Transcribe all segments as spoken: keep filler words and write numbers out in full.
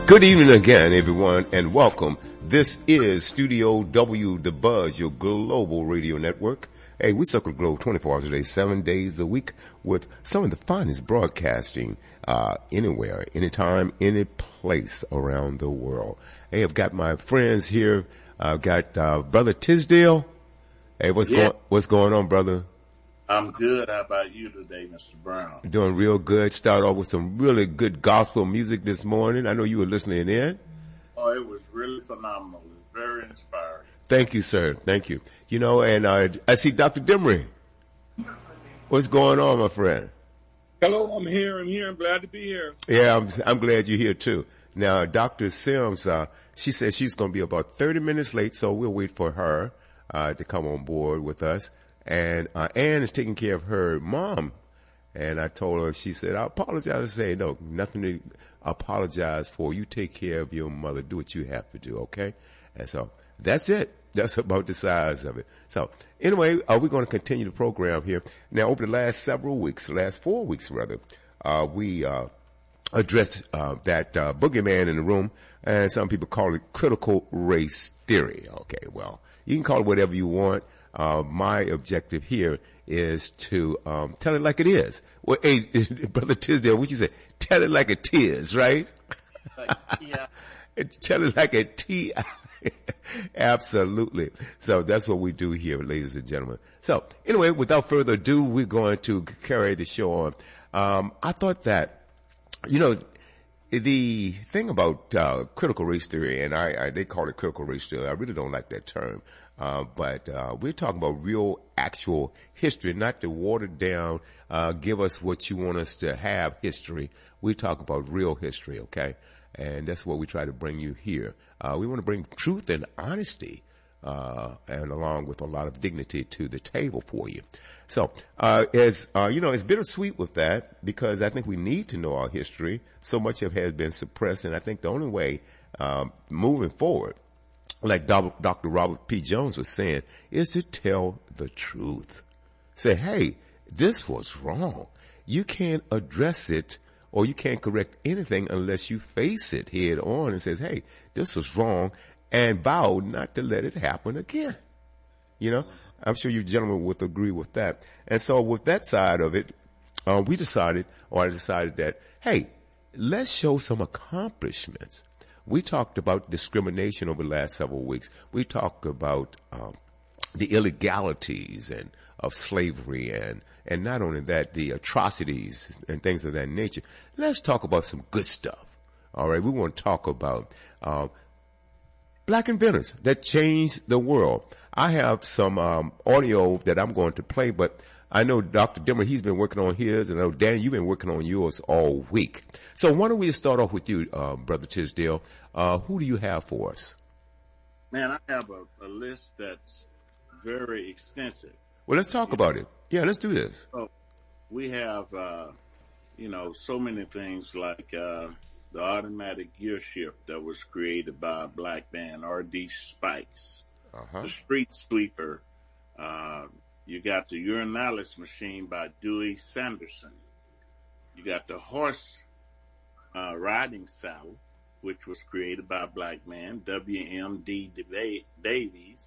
Good evening again, everyone, and welcome. This is Studio W, The Buzz, your global radio network. Hey, we circle the globe twenty-four hours a day, seven days a week with some of the finest broadcasting uh anywhere, anytime, any place around the world. Hey, I've got my friends here. I've got uh Brother Tisdale. Hey, what's Yeah. going what's going on, brother? I'm good. How about you today, Mister Brown? Doing real good. Start off with some really good gospel music this morning. I know you were listening in. Oh, it was really phenomenal. It was very inspiring. Thank you, sir. Thank you. You know, and uh, I see Doctor Demery. What's going on, my friend? Hello, I'm here. I'm here. I'm glad to be here. Yeah, I'm, I'm glad you're here too. Now, Doctor Sims, uh, she says she's going to be about thirty minutes late, so we'll wait for her uh, to come on board with us. And uh, Ann is taking care of her mom. And I told her, she said, I apologize. I say, no, nothing to apologize for. You take care of your mother. Do what you have to do, okay? And so that's it. That's about the size of it. So anyway, uh, we're going to continue the program here. Now, over the last several weeks, last four weeks rather, uh, we uh, addressed uh, that uh, boogeyman in the room, and some people call it critical race theory. Okay, well, you can call it whatever you want. Uh, my objective here is to um, tell it like it is. Well, hey, Brother Tisdale, what you say? Tell it like it is, right? Like, yeah. Tell it like a T. Absolutely. So that's what we do here, ladies and gentlemen. So anyway, without further ado, we're going to carry the show on. Um, I thought that, you know, the thing about uh, critical race theory, and I, I they call it critical race theory. I really don't like that term, uh, but uh, we're talking about real, actual history, not the watered down. Uh, give us what you want us to have history. We talk about real history, okay? And that's what we try to bring you here. Uh, we want to bring truth and honesty, uh, and along with a lot of dignity to the table for you. So, uh, as, uh, you know, it's bittersweet with that because I think we need to know our history. So much of it has been suppressed, and I think the only way, um, moving forward, like Doctor Robert P. Jones was saying, is to tell the truth. Say, hey, this was wrong. You can't address it or you can't correct anything unless you face it head on and says, hey, this was wrong, and vow not to let it happen again. You know, I'm sure you gentlemen would agree with that. And so with that side of it, uh, we decided, or I decided that, hey, let's show some accomplishments. We talked about discrimination over the last several weeks. We talked about um, the illegalities and of slavery, and and not only that, the atrocities and things of that nature. Let's talk about some good stuff. All right, we want to talk about um, black inventors that changed the world. I have some um, audio that I'm going to play, but I know Doctor Dimmer, he's been working on his, and I know Danny, you've been working on yours all week. So why don't we start off with you, uh, Brother Tisdale? Uh, who do you have for us? Man, I have a, a list that's very extensive. Well, let's talk about it. Yeah, let's do this. So we have, uh, you know, so many things like uh, the automatic gear shift that was created by a black man, R D Spikes, Uh-huh. the street sweeper. Uh, you got the urinalysis machine by Dewey Sanderson. You got the horse uh, riding saddle, which was created by a black man, W M D Davies.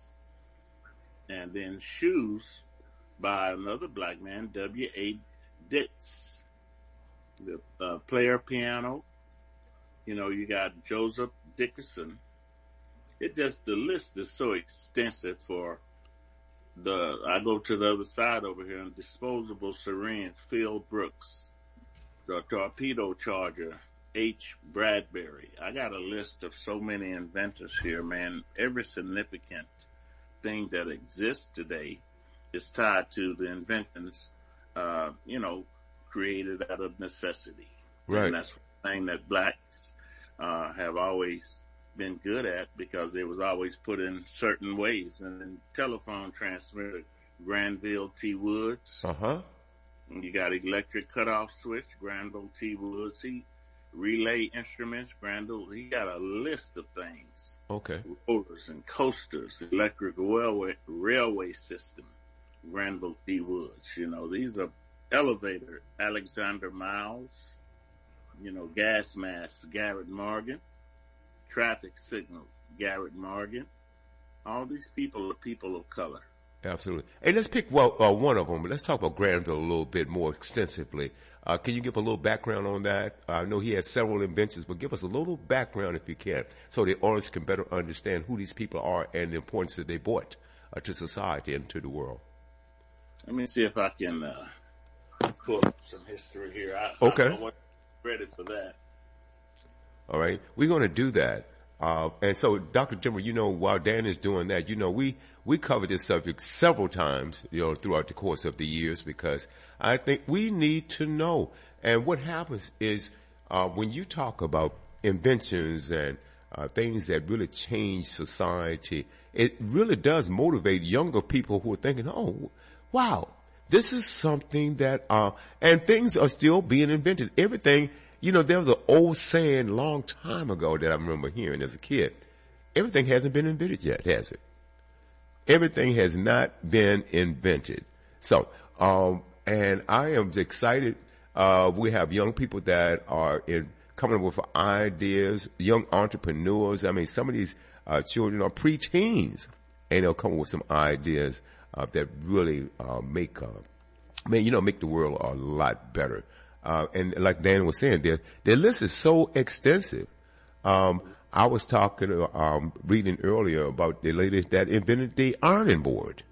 And then shoes by another black man, W A Ditz. The uh, player piano, you know, you got Joseph Dickerson. It just, the list is so extensive for the, I go to the other side over here, and disposable syringe, Phil Brooks. The torpedo charger, H. Bradbury. I got a list of so many inventors here, man. Every significant thing that exists today is tied to the inventions, uh, you know, created out of necessity. Right. And that's the thing that blacks uh, have always been good at, because it was always put in certain ways. And then telephone transmitter, Granville T. Woods. Uh-huh. And you got electric cutoff switch, Granville T. Woods. He, relay instruments, Granville. He got a list of things. Okay. Rollers and coasters, electric railway, railway system, Granville T. Woods. You know, these are elevator, Alexander Miles. You know, gas masks, Garrett Morgan. traffic signal, Garrett Morgan. All these people are people of color. Absolutely. And let's pick well, uh, one of them. Let's talk about Granville a little bit more extensively. Uh, can you give a little background on that? Uh, I know he has several inventions, but give us a little background if you can, so the audience can better understand who these people are and the importance that they brought uh, to society and to the world. Let me see if I can uh, pull up some history here. I, okay. I wasn't ready for that. All right. We're going to do that. Uh, and so, Doctor Dimmer, you know, while Dan is doing that, you know, we, we covered this subject several times, you know, throughout the course of the years, because I think we need to know. And what happens is, uh, when you talk about inventions and, uh, things that really change society, it really does motivate younger people who are thinking, oh, wow, this is something that, uh, and things are still being invented. Everything. You know, there was an old saying a long time ago that I remember hearing as a kid. Everything hasn't been invented yet, has it? Everything has not been invented. So, um, and I am excited. Uh, we have young people that are in coming up with ideas, young entrepreneurs. I mean, some of these uh, children are preteens, and they'll come up with some ideas uh, that really uh, make, uh, man, you know, make the world a lot better. Uh, and like Dan was saying, their, their list is so extensive. Um, I was talking, um, reading earlier about the lady that invented the ironing board.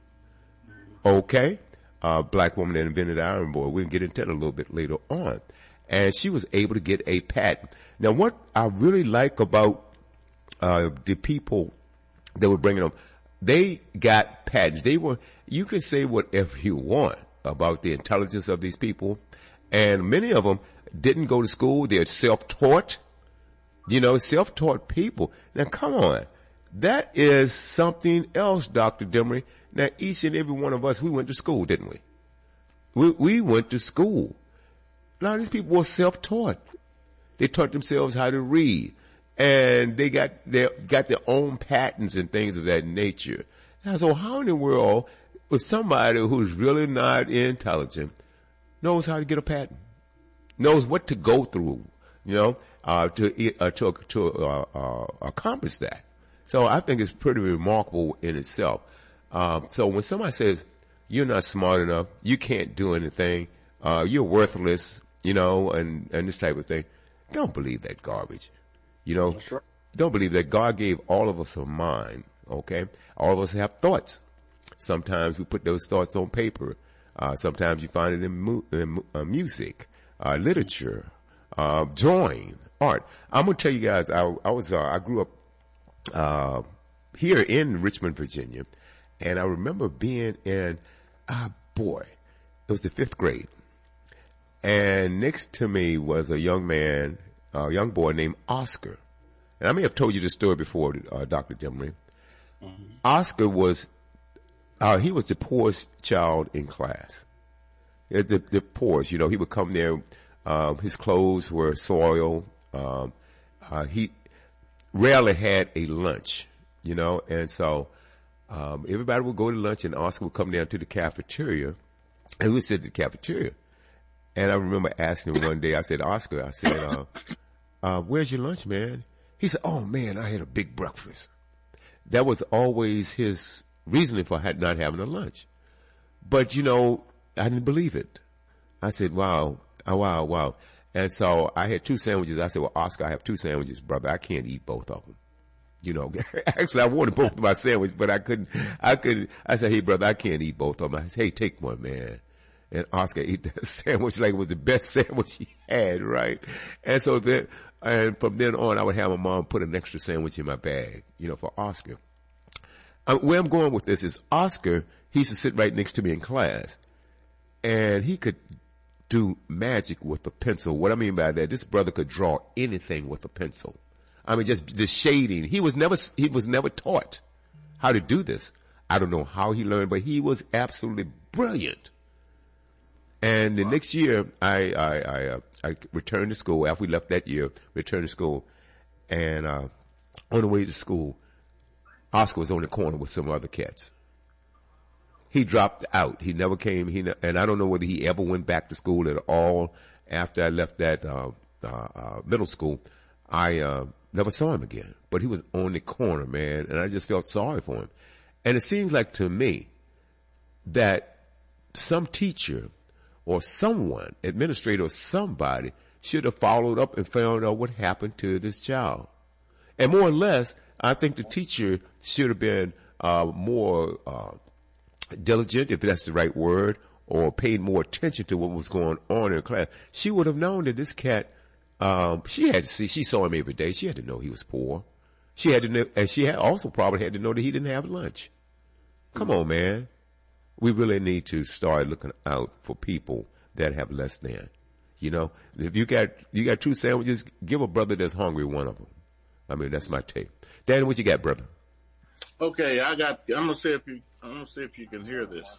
Okay. Uh, black woman that invented the ironing board. We'll get into that a little bit later on. And she was able to get a patent. Now, what I really like about, uh, the people that were bringing them, they got patents. They were, you can say whatever you want about the intelligence of these people. And many of them didn't go to school. They're self-taught, you know, self-taught people. Now, come on. That is something else, Doctor Demery. Now, each and every one of us, we went to school, didn't we? We, we went to school. A lot of these people were self-taught. They taught themselves how to read. And they got their, got their own patents and things of that nature. Now, so how in the world was somebody who's really not intelligent knows how to get a patent, knows what to go through, you know, uh, to, uh, to, to, uh, uh, accomplish that. So I think it's pretty remarkable in itself. Um, so when somebody says, you're not smart enough, you can't do anything, uh, you're worthless, you know, and, and this type of thing, don't believe that garbage. You know, That's right. Don't believe that God gave all of us a mind, okay? All of us have thoughts. Sometimes we put those thoughts on paper. Uh, sometimes you find it in, mu- in uh, music, uh, literature, uh, drawing, art. I'm gonna tell you guys, I, I was, uh, I grew up, uh, here in Richmond, Virginia, and I remember being in, ah, boy, it was the fifth grade. And next to me was a young man, a young boy named Oscar. And I may have told you this story before, uh, Doctor Demery. Mm-hmm. Oscar was Uh, he was the poorest child in class. The, the, the poorest, you know, he would come there, um, his clothes were soiled, um, uh, he rarely had a lunch, you know, and so, um, everybody would go to lunch and Oscar would come down to the cafeteria and we would sit at the cafeteria. And I remember asking him one day, I said, Oscar, I said, uh, uh, where's your lunch, man? He said, oh man, I had a big breakfast. That was always his reasoning for not having a lunch. But, you know, I didn't believe it. I said, wow, oh, wow, wow. And so I had two sandwiches. I said, well, Oscar, I have two sandwiches, brother. I can't eat both of them. You know, actually, I wanted both of my sandwiches, but I couldn't, I couldn't. I said, hey, brother, I can't eat both of them. I said, hey, take one, man. And Oscar ate that sandwich like it was the best sandwich he had, right? And so then, and from then on, I would have my mom put an extra sandwich in my bag, you know, for Oscar. Uh, where I'm going with this is Oscar, he used to sit right next to me in class, and he could do magic with a pencil. What I mean by that, this brother could draw anything with a pencil. I mean, just the shading. He was never, he was never taught how to do this. I don't know how he learned, but he was absolutely brilliant. And the wow. next year, I, I, I, uh, I returned to school. After we left that year, returned to school, and, uh, on the way to school, Oscar was on the corner with some other cats. He dropped out. He never came. He ne- and I don't know whether he ever went back to school at all after I left that uh, uh, uh, middle school. I uh, never saw him again. But he was on the corner, man, and I just felt sorry for him. And it seems like to me that some teacher or someone, administrator or somebody, should have followed up and found out what happened to this child. And more or less, I think the teacher should have been uh, more uh, diligent, if that's the right word, or paid more attention to what was going on in class. She would have known that this cat, um, she had to see, she saw him every day. She had to know he was poor. She had to know, and she had also probably had to know that he didn't have lunch. Come on, man. We really need to start looking out for people that have less than. You know, if you got, you got two sandwiches, give a brother that's hungry one of them. I mean, that's my take. Danny, what you got, brother? Okay, I got, I'm going to see if you, I'm going to see if you can hear this.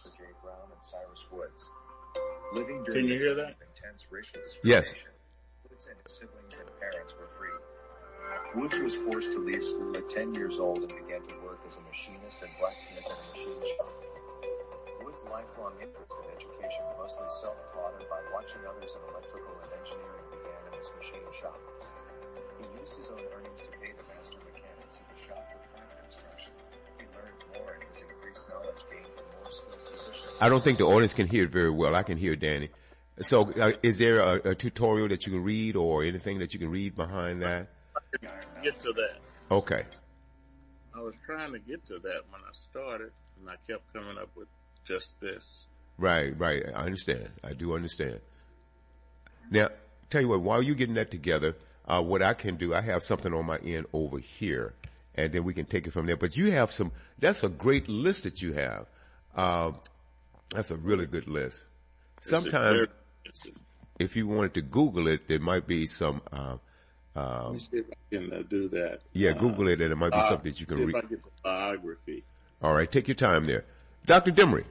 Living Can you hear that? Intense racial Yes. Woods and his siblings and parents were free. Woods was forced to leave school at ten years old and began to work as a machinist and blacksmith at a machine shop. Woods' lifelong interest in education, mostly self-taught by watching others in electrical and engineering, began in this machine shop. He used his own earnings to pay the master mechanics in the shop for plant construction. He learned more, and his increased knowledge gained him more skilled positions. I don't think the audience can hear it very well. I can hear Danny. So uh, is there a, a tutorial that you can read or anything that you can read behind that? Get to that. Okay. I was trying to get to that when I started, and I kept coming up with just this. Right, right. I understand. I do understand. Now, tell you what, while you're getting that together, uh, what I can do, I have something on my end over here, and then we can take it from there. But you have some, that's a great list that you have. Uh, that's a really good list. Sometimes, if you wanted to Google it, there might be some, uh, uh, Let me see if I can uh, do that. yeah, Uh, Google it, and it might be uh, something that you can see read. if I get the biography. All All right, take your time there. Doctor Demery.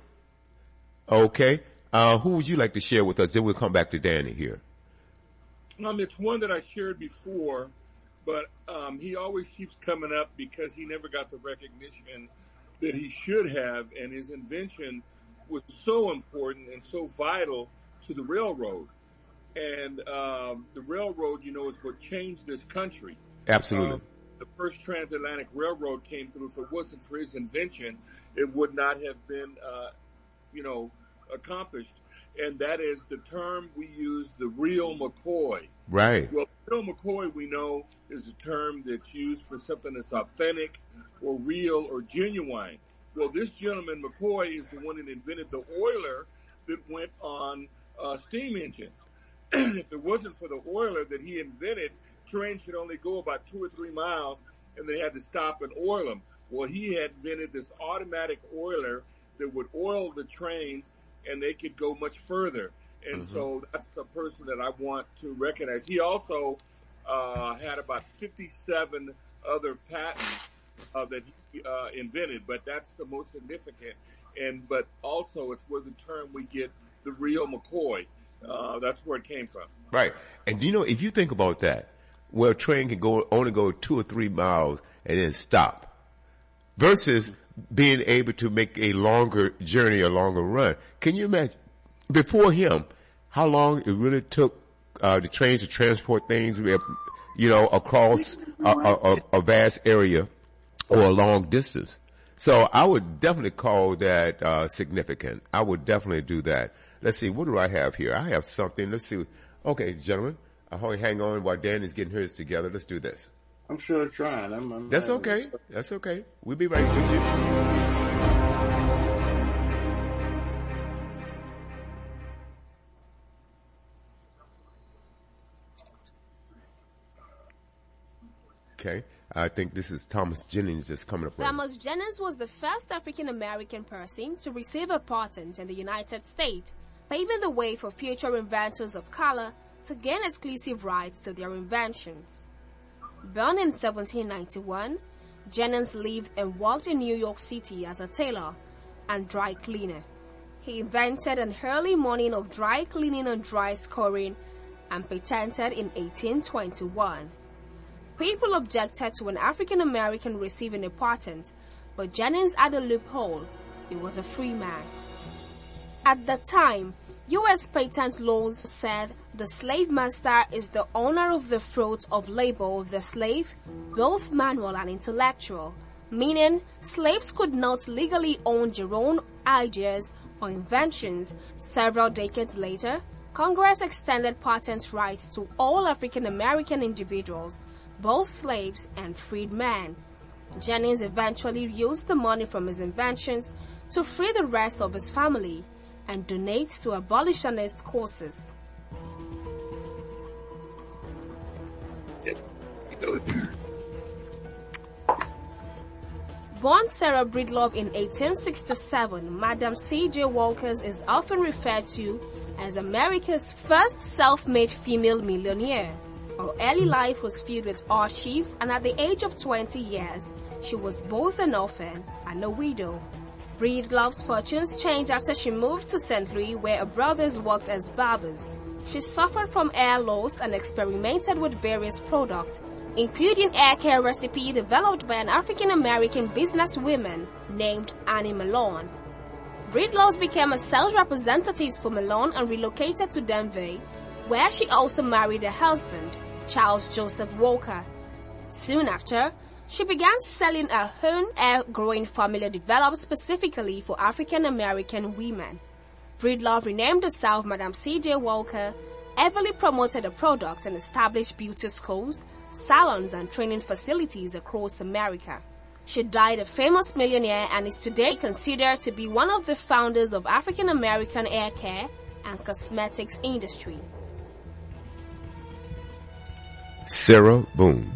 Okay. Uh, who would you like to share with us? Then we'll come back to Danny here. Um, it's one that I shared before, but um, he always keeps coming up because he never got the recognition that he should have, and his invention was so important and so vital to the railroad. And um, the railroad, you know, is what changed this country. Absolutely. Um, the first transatlantic railroad came through. If it wasn't for his invention, it would not have been, uh, you know, accomplished. And that is the term we use, the real McCoy. Right. Well, real McCoy, we know, is a term that's used for something that's authentic or real or genuine. Well, this gentleman, McCoy, is the one that invented the oiler that went on uh, steam engines. If it wasn't for the oiler that he invented, trains could only go about two or three miles, and they had to stop and oil them. Well, he had invented this automatic oiler that would oil the trains, and they could go much further. And mm-hmm. so that's the person that I want to recognize. He also uh, had about fifty-seven other patents uh, that he uh, invented, but that's the most significant. And but also it's where the term we get the real McCoy. Uh, that's where it came from. Right. And you know, if you think about that, where a train can go only go two or three miles and then stop, versus being able to make a longer journey, a longer run. Can you imagine before him how long it really took uh, the trains to transport things, you know, across a, a, a vast area or a long distance? So I would definitely call that uh, significant. I would definitely do that. Let's see, what do I have here? I have something. Let's see. Okay, gentlemen, I hope you hang on while Dan is getting hers together. Let's do this. I'm sure trying. I'm, I'm That's okay. That's okay. We'll be right with you. Okay. I think this is Thomas Jennings that's coming up. Thomas Jennings was the first African-American person to receive a patent in the United States, paving the way for future inventors of color to gain exclusive rights to their inventions. Born in seventeen ninety-one, Jennings lived and worked in New York City as a tailor and dry cleaner. He invented an early morning of dry cleaning and dry scoring and patented in eighteen twenty-one. People objected to an African American receiving a patent, but Jennings had a loophole. He was a free man. At the time, U S patent laws said the slave master is the owner of the fruit of labor of the slave, both manual and intellectual, meaning slaves could not legally own their own ideas or inventions. Several decades later, Congress extended patent rights to all African American individuals, both slaves and freedmen. Jennings eventually used the money from his inventions to free the rest of his family and donate to abolitionist causes. Born Sarah Breedlove in eighteen sixty-seven, Madam C J Walkers is often referred to as America's first self-made female millionaire. Her early life was filled with hardships, and at the age of twenty years, she was both an orphan and a widow. Breedlove's fortunes changed after she moved to Saint Louis, where her brothers worked as barbers. She suffered from hair loss and experimented with various products, including hair care recipe developed by an African-American businesswoman named Annie Malone. Breedlove became a sales representative for Malone and relocated to Denver, where she also married her husband, Charles Joseph Walker. Soon after, she began selling her own hair-growing formula developed specifically for African-American women. Breedlove renamed herself Madam C J Walker, heavily promoted the product, and established beauty schools, salons, and training facilities across America. She died a famous millionaire and is today considered to be one of the founders of African-American hair care and cosmetics industry. Sarah Boone.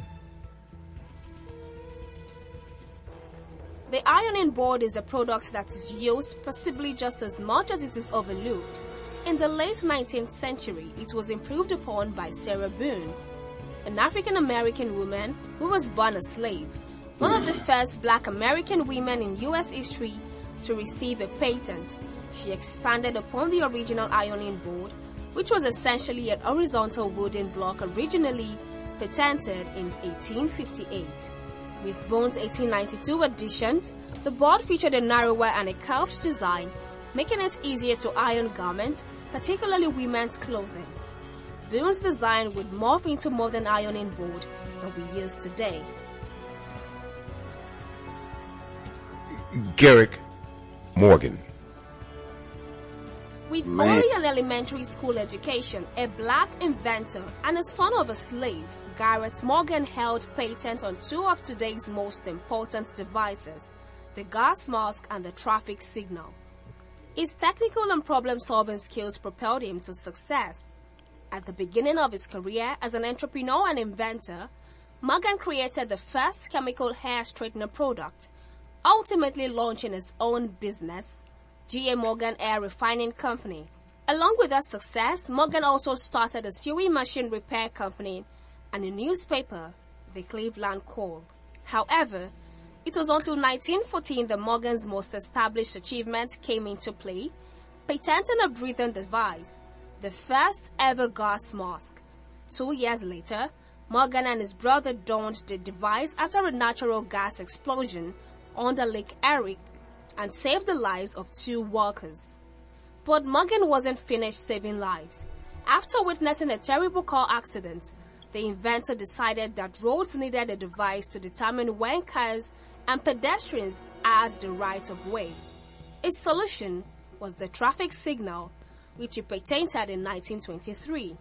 The ironing board is a product that is used possibly just as much as it is overlooked. In the late nineteenth century, it was improved upon by Sarah Boone, an African-American woman who was born a slave, one of the first black American women in U S history to receive a patent. She expanded upon the original ironing board, which was essentially an horizontal wooden block originally patented in eighteen fifty-eight. With Boone's eighteen ninety-two additions, the board featured a narrower and a curved design, making it easier to iron garments, particularly women's clothing. Boone's design would morph into modern ironing board that we use today. Garrick Morgan. With Man. only an elementary school education, a black inventor, and a son of a slave, Garrett Morgan held patent on two of today's most important devices, the gas mask and the traffic signal. His technical and problem-solving skills propelled him to success. At the beginning of his career as an entrepreneur and inventor, Morgan created the first chemical hair straightener product, ultimately launching his own business, G A Morgan Hair Refining Company. Along with that success, Morgan also started a sewing machine repair company and a newspaper, the Cleveland Call. However, it was until nineteen fourteen that Morgan's most established achievement came into play, patenting a breathing device, the first ever gas mask. Two years later, Morgan and his brother donned the device after a natural gas explosion under Lake Erie and saved the lives of two workers. But Morgan wasn't finished saving lives. After witnessing a terrible car accident, the inventor decided that roads needed a device to determine when cars and pedestrians had the right of way. His solution was the traffic signal, which he patented in nineteen twenty-three.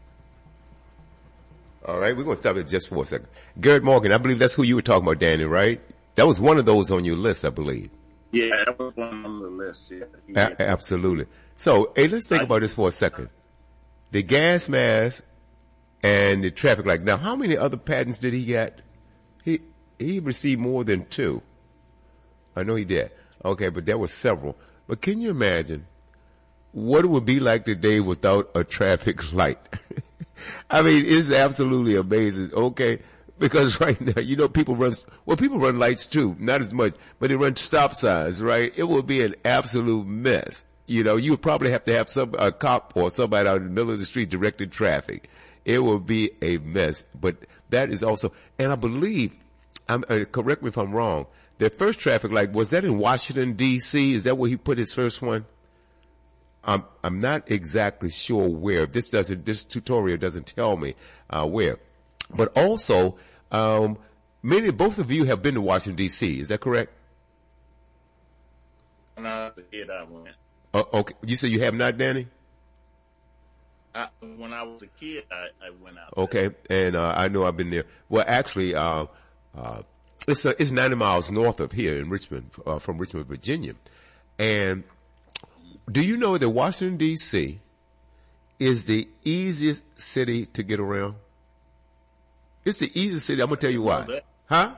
All right, we're going to stop it just for a second. Garrett Morgan, I believe that's who you were talking about, Danny, right? That was one of those on your list, I believe. Yeah, that was one on the list. Yeah, A- absolutely. So, hey, let's think about this for a second. The gas mask and the traffic light. Now, how many other patents did he get? He he received more than two. I know he did. Okay, but there were several. But can you imagine what it would be like today without a traffic light? I mean, it's absolutely amazing. Okay. Because right now, you know, people run, well, people run lights too, not as much, but they run stop signs, right? It will be an absolute mess. You know, you would probably have to have some, a cop or somebody out in the middle of the street directing traffic. It will be a mess. But that is also, and I believe, I'm, uh, correct me if I'm wrong, the first traffic light, was that in Washington, D C? Is that where he put his first one? I'm I'm not exactly sure where. This doesn't. This tutorial doesn't tell me uh, where. But also, um, many both of you have been to Washington D C. Is that correct? When I was a kid, I went. Uh, okay. You say you have not, Danny? I, when I was a kid, I, I went out. Okay, there. and uh, I know I've been there. Well, actually, uh, uh, it's uh, it's ninety miles north of here in Richmond, uh, from Richmond, Virginia. And do you know that Washington D C is the easiest city to get around? It's the easiest city. I'm gonna tell you why. Huh?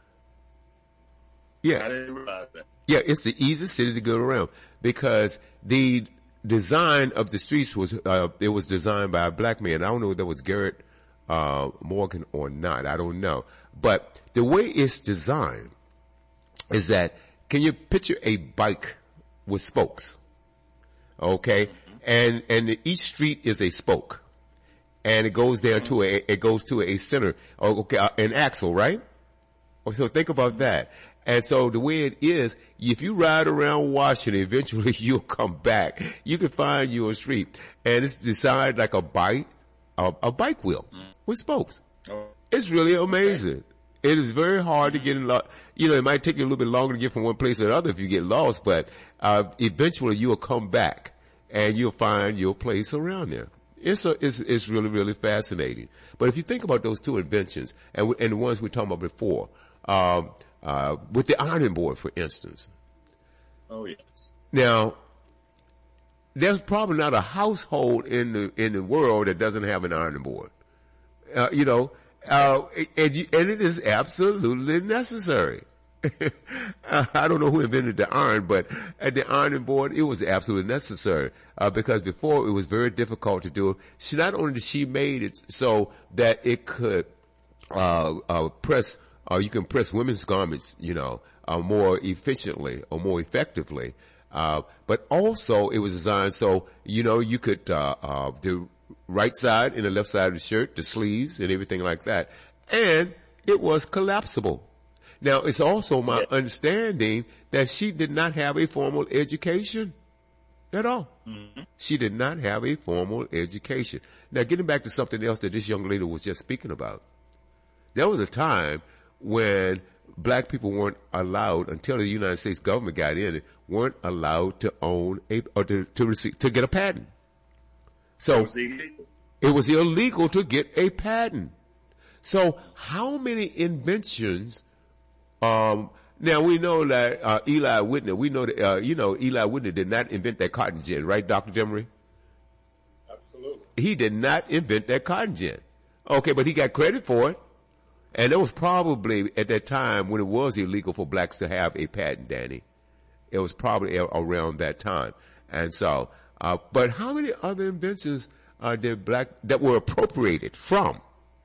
Yeah. I didn't realize that. Yeah, it's the easiest city to get around because the design of the streets was, uh, it was designed by a black man. I don't know if that was Garrett, uh, Morgan or not. I don't know. But the way it's designed is that, can you picture a bike with spokes? Okay. Mm-hmm. And, and each street is a spoke. And it goes down to a, it goes to a center. Okay. Uh, an axle, right? So think about that. And so the way it is, if you ride around Washington, eventually you'll come back. You can find your street. And it's designed like a bike, a, a bike wheel with spokes. It's really amazing. It is very hard to get in. Lo- you know, it might take you a little bit longer to get from one place to another if you get lost, but uh, eventually you'll come back and you'll find your place around there. It's a, it's, it's really, really fascinating. But if you think about those two inventions and, and the ones we talked about before, um, uh, with the ironing board, for instance. Oh, yes. Now, there's probably not a household in the, in the world that doesn't have an ironing board. Uh, you know, uh, and, you, and it is absolutely necessary. I don't know who invented the iron, but at the ironing board, it was absolutely necessary, uh, because before it was very difficult to do. She, not only did she made it so that it could, uh, uh, press, uh, you can press women's garments, you know, uh, more efficiently or more effectively, uh, but also it was designed so, you know, you could, uh, uh, the right side and the left side of the shirt, the sleeves and everything like that. And it was collapsible. Now, it's also my understanding that she did not have a formal education at all. Mm-hmm. She did not have a formal education. Now, getting back to something else that this young lady was just speaking about, there was a time when black people weren't allowed, until the United States government got in it, weren't allowed to own a, or to, to receive, to get a patent. So, it was illegal. It was illegal to get a patent. So, how many inventions Um, now we know that, uh, Eli Whitney, we know that, uh, you know, Eli Whitney did not invent that cotton gin, right, Doctor Demery? Absolutely. He did not invent that cotton gin. Okay, but he got credit for it. And it was probably at that time when it was illegal for blacks to have a patent, Danny. It was probably a- around that time. And so, uh, but how many other inventions, uh, did black, that were appropriated from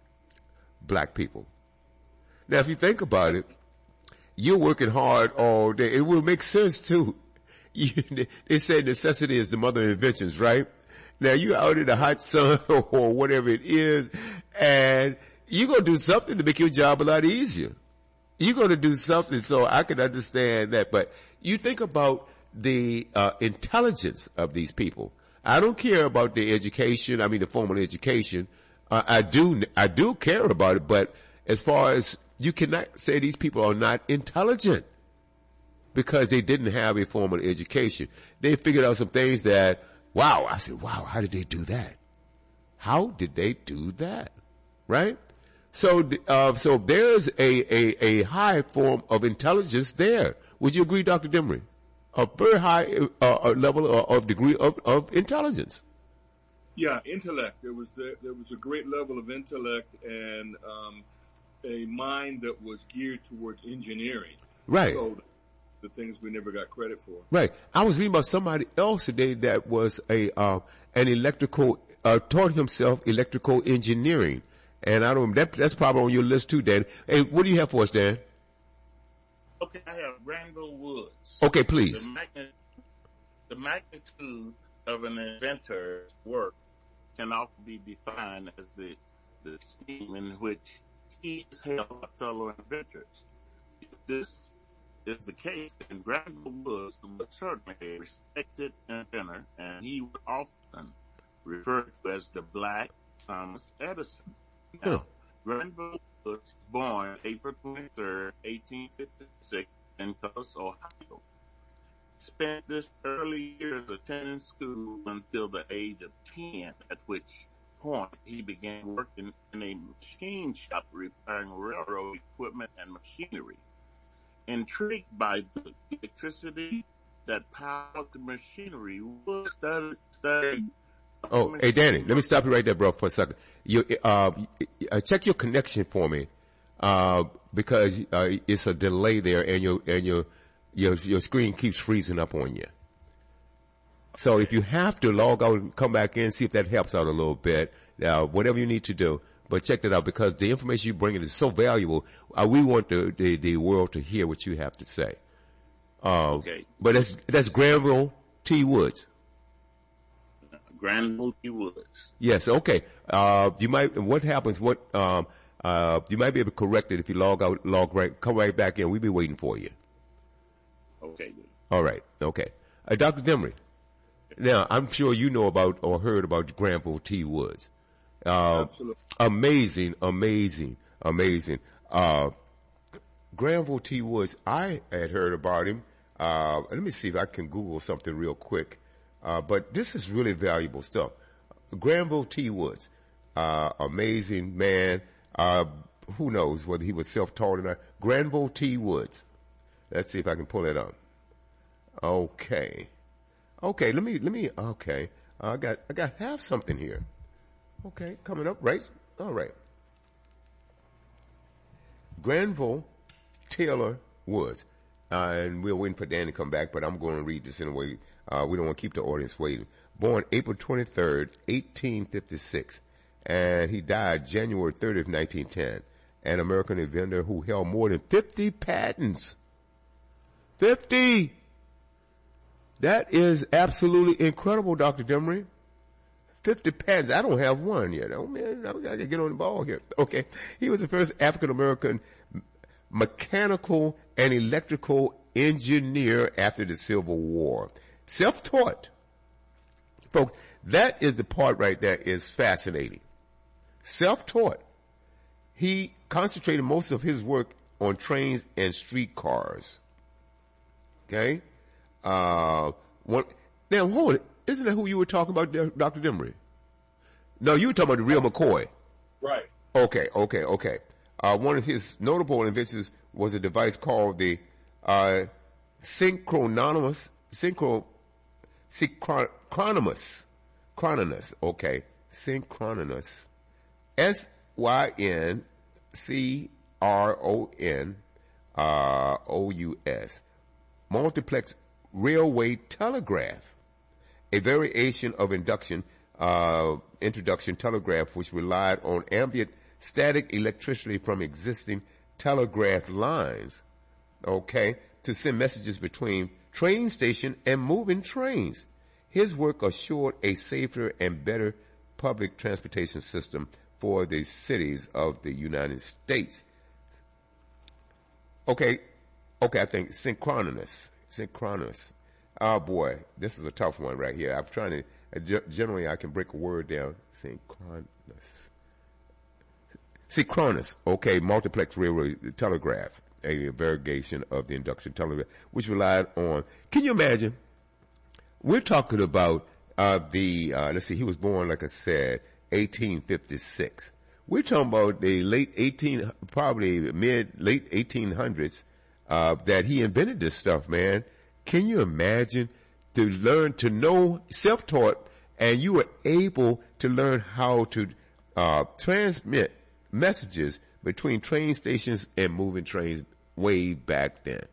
black people? Now, if you think about it, you're working hard all day. It will make sense too. You, they say necessity is the mother of inventions, right? Now you're out in the hot sun or whatever it is, and you're going to do something to make your job a lot easier. You're going to do something, so I can understand that. But you think about the uh, intelligence of these people. I don't care about their education. I mean, the formal education. Uh, I do, I do care about it, but as far as you cannot say these people are not intelligent because they didn't have a formal education. They figured out some things that, wow, I said, wow, how did they do that? How did they do that? Right? So, uh, so there's a, a, a high form of intelligence there. Would you agree, Doctor Demery? A very high uh, level of, of degree of, of intelligence. Yeah, intellect. There was the, there was a great level of intellect and um, a mind that was geared towards engineering. Right. So the things we never got credit for. Right. I was reading about somebody else today that was a uh, an electrical uh, taught himself electrical engineering, and I don't. That, that's probably on your list too, Dan. Hey, what do you have for us, Dan? Okay, I have Randall Woods. Okay, please. The, magni- the magnitude of an inventor's work can often be defined as the the scheme in which he is held by fellow inventors. If this is the case, then Granville Woods was certainly a respected inventor, and he was often referred to as the Black Thomas Edison. Now, Hmm. Granville was born April twenty-third, eighteen fifty-six, in Columbus, Ohio. Spent this early years attending school until the age of ten, at which point he began working in a machine shop repairing railroad equipment and machinery. Intrigued by the electricity that powered the machinery, Wood studied, studied Oh, hey, Danny, let me stop you right there, bro, for a second. You, uh, uh, check your connection for me, uh, because, uh, it's a delay there and your, and your, your, your screen keeps freezing up on you. So if you have to log out and come back in, see if that helps out a little bit, uh, whatever you need to do. But check that out because the information you bring in is so valuable. Uh, we want the, the, the world to hear what you have to say. Uh, Okay. But that's, that's Granville T. Woods. Granville T. Woods. Yes, okay. Uh, you might, what happens, what, um, uh, you might be able to correct it if you log out, log right, come right back in. We'll be waiting for you. Okay, good. All right, okay. Uh, Doctor Demery, now, I'm sure you know about or heard about Granville T. Woods. Uh, Absolutely. amazing, amazing, amazing. Uh, Granville T. Woods, I had heard about him. Uh, let me see if I can Google something real quick. Uh, but this is really valuable stuff. Granville T. Woods, uh, amazing man. Uh, who knows whether he was self-taught or not. Granville T. Woods. Let's see if I can pull it up. Okay. Okay, let me, let me, okay. I got, I got have something here. Okay, coming up, right? All right. Granville Taylor Woods. Uh, and we're waiting for Dan to come back, but I'm going to read this anyway. Uh, we don't want to keep the audience waiting. Born April twenty-third, eighteen fifty-six, and he died January thirtieth, nineteen ten. An American inventor who held more than fifty patents. fifty! That is absolutely incredible, Doctor Demery. fifty patents. I don't have one yet. Oh, man, I got to get on the ball here. Okay. He was the first African-American mechanical and electrical engineer after the Civil War. Self-taught. Folks, that is the part right there is fascinating. Self-taught. He concentrated most of his work on trains and streetcars. Okay? Uh, one, now, hold it. Isn't that who you were talking about, Doctor Demery? No, you were talking about the real McCoy. Right. Okay, okay, okay. Uh, one of his notable inventions was a device called the uh, synchronous, synchro, synchronous, chrononous. Okay, synchronous, S Y N C R O N uh, O U S, multiplex railway telegraph, a variation of induction uh, introduction telegraph which relied on ambient static electricity from existing telegraph lines, okay, to send messages between train station and moving trains. His work assured a safer and better public transportation system for the cities of the United States. Okay, okay, I think synchronous, synchronous. Oh boy, this is a tough one right here. I'm trying to, uh, generally I can break a word down. Synchronous. Synchronous, okay, multiplex railroad telegraph, a variation of the induction telegraph, which relied on, can you imagine? We're talking about uh, the, uh, let's see, he was born, like I said, eighteen fifty-six. We're talking about the late eighteen, probably mid, late eighteen hundreds, uh, that he invented this stuff, man. Can you imagine to learn to know, self-taught, and you were able to learn how to uh, transmit messages between train stations and moving trains way back then.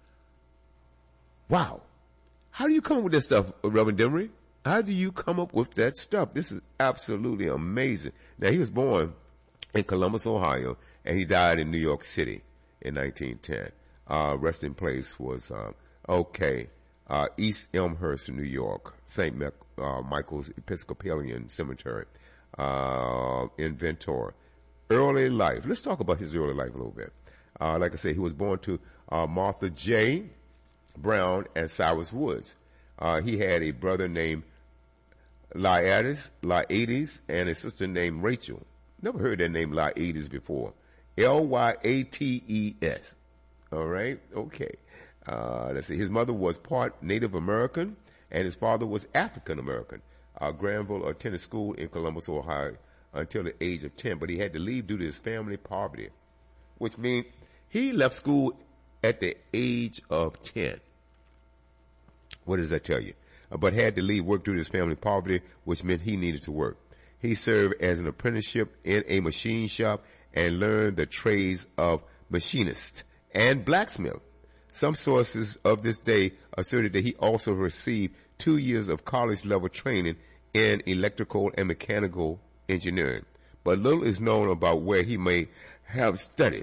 Wow. How do you come up with this stuff, Reverend Demery? How do you come up with that stuff? This is absolutely amazing. Now, he was born in Columbus, Ohio, and he died in New York City in nineteen ten. Uh, resting place was, um, okay, uh, East Elmhurst, New York, Saint Mac- uh, Michael's Episcopalian Cemetery, uh, inventor. Early life. Let's talk about his early life a little bit. Uh, like I said, he was born to uh, Martha J. Brown and Cyrus Woods. Uh, he had a brother named Laertes, Laertes, and a sister named Rachel. Never heard that name Laertes before. L Y A T E S. All right? Okay. Uh, let's see. His mother was part Native American, and his father was African American. Uh, Granville attended school in Columbus, Ohio, until the age of ten, but he had to leave due to his family poverty, which means he left school at the age of ten. What does that tell you? Uh, but had to leave work due to his family poverty, which meant he needed to work. He served as an apprenticeship in a machine shop and learned the trades of machinist and blacksmith. Some sources of this day asserted that he also received two years of college-level training in electrical and mechanical engineering, but little is known about where he may have studied.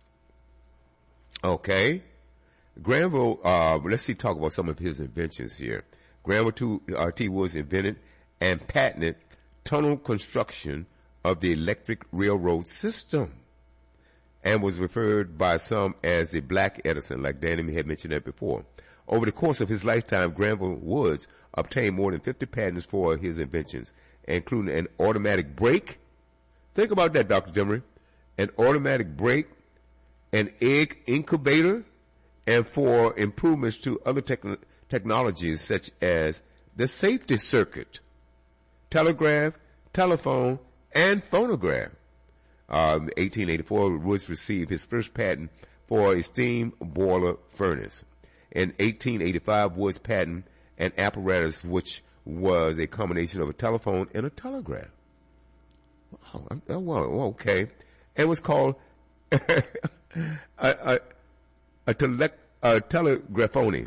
Okay. Granville, uh, let's see, talk about some of his inventions here. Granville uh, T. Woods invented and patented tunnel construction of the electric railroad system and was referred by some as the Black Edison, like Danny had mentioned that before. Over the course of his lifetime, Granville Woods obtained more than fifty patents for his inventions, including an automatic brake. Think about that, Doctor Demery. An automatic brake, an egg incubator, and for improvements to other techn- technologies such as the safety circuit, telegraph, telephone, and phonograph. Um, eighteen eighty-four, Woods received his first patent for a steam boiler furnace. In eighteen eighty-five, Woods patented an apparatus which was a combination of a telephone and a telegraph. Wow, oh, wow, okay. It was called a, a, a, tele, a telegraphony.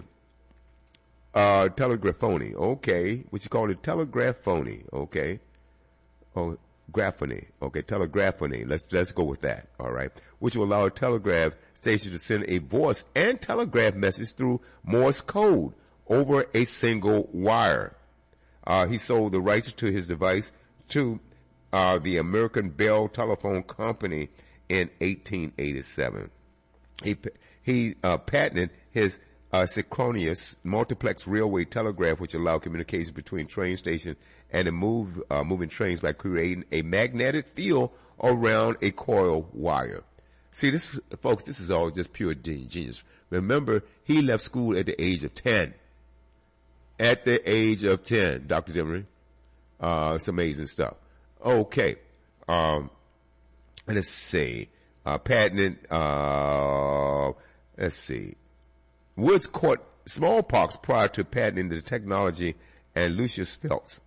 Uh, telegraphony, okay. What you call it? Telegraphony, okay. Oh, graphony, okay. Telegraphony. Let's let's go with that. All right. Which will allow a telegraph station to send a voice and telegraph message through Morse code over a single wire. Uh, he sold the rights to his device to uh, the American Bell Telephone Company in eighteen eighty-seven. He he uh, patented his uh, synchronous multiplex railway telegraph, which allowed communication between train stations and to move uh, moving trains by creating a magnetic field around a coil wire. See, this, folks, this is all just pure genius. Remember, he left school at the age of ten. At the age of ten, Doctor Demery. Uh, it's amazing stuff. Okay. Um, let's see. Uh, patented, uh, let's see. Woods caught smallpox prior to patenting the technology, and Lucius Phelps.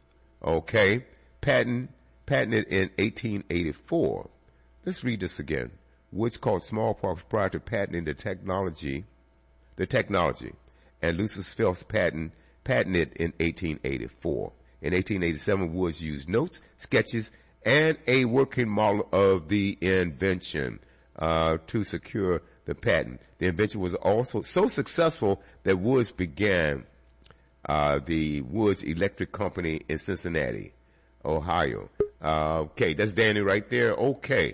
Okay. Patent, patented in eighteen eighty-four. Let's read this again. Woods caught smallpox prior to patenting the technology, the technology, and Lucius Phelps patent, patented in eighteen eighty-four. In eighteen eighty-seven, Woods used notes, sketches, and a working model of the invention uh, to secure the patent. The invention was also so successful that Woods began uh, the Woods Electric Company in Cincinnati, Ohio. Uh, okay, that's Danny right there. Okay.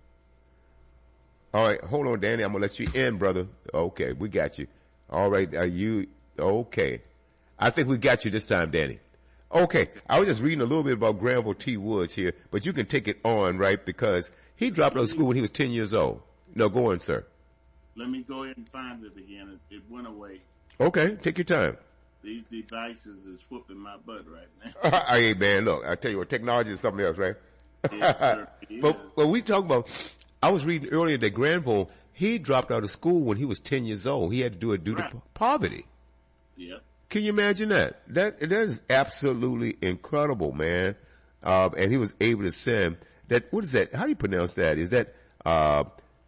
All right, hold on, Danny. I'm going to let you in, brother. Okay, we got you. All right, are you, okay. I think we got you this time, Danny. Okay, I was just reading a little bit about Granville T. Woods here, but you can take it on, right, because he dropped out of school when he was ten years old. No, go on, sir. Let me go ahead and find it again. It, it went away. Okay, take your time. These devices is whooping my butt right now. Hey, man, look, I tell you what, technology is something else, right? Yes, sir, it but, is. but we talk about, I was reading earlier that Granville, he dropped out of school when he was ten years old. He had to do it due Right. to poverty. Yep. Can you imagine that? That that is absolutely incredible, man. Uh, and he was able to send that. What is that? How do you pronounce that? Is that uh,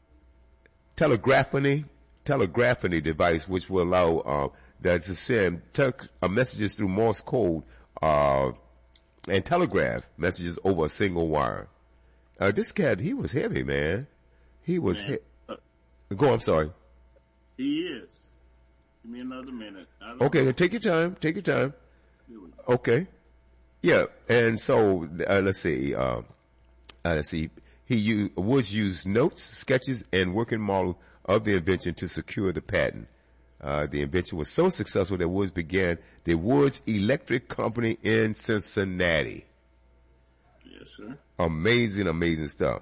telegraphony? Telegraphony device, which will allow uh, that to send te- uh, messages through Morse code uh, and telegraph messages over a single wire. Uh, this cat, he was heavy, man. He was. Man. He- Go. I'm sorry. He is. Give me another minute. I don't Okay, know. then take your time. Take your time. Here we go. Okay. Yeah, and so uh, let's see. Uh, uh, let's see. He used, Woods used notes, sketches, and working model of the invention to secure the patent. Uh, the invention was so successful that Woods began the Woods Electric Company in Cincinnati. Yes, sir. Amazing, amazing stuff.